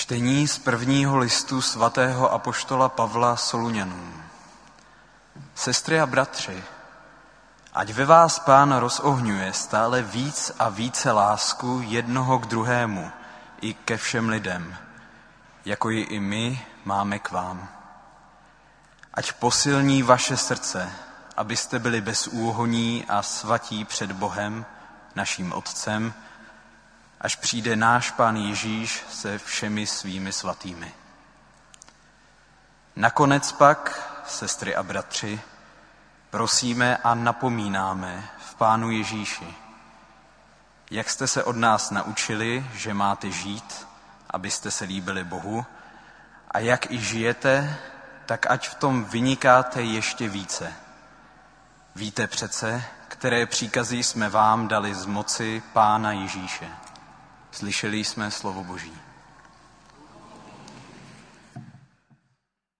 Čtení z prvního listu svatého apoštola Pavla Soluňanům. Sestry a bratři, ať ve vás Pán rozohňuje stále víc a více lásku jednoho k druhému i ke všem lidem, jako ji i my máme k vám. Ať posilní vaše srdce, abyste byli bezúhonní a svatí před Bohem, naším Otcem, až přijde náš Pán Ježíš se všemi svými svatými. Nakonec pak, sestry a bratři, prosíme a napomínáme v Pánu Ježíši, jak jste se od nás naučili, že máte žít, abyste se líbili Bohu, a jak i žijete, tak ať v tom vynikáte ještě více. Víte přece, které příkazy jsme vám dali z moci Pána Ježíše. Slyšeli jsme slovo Boží.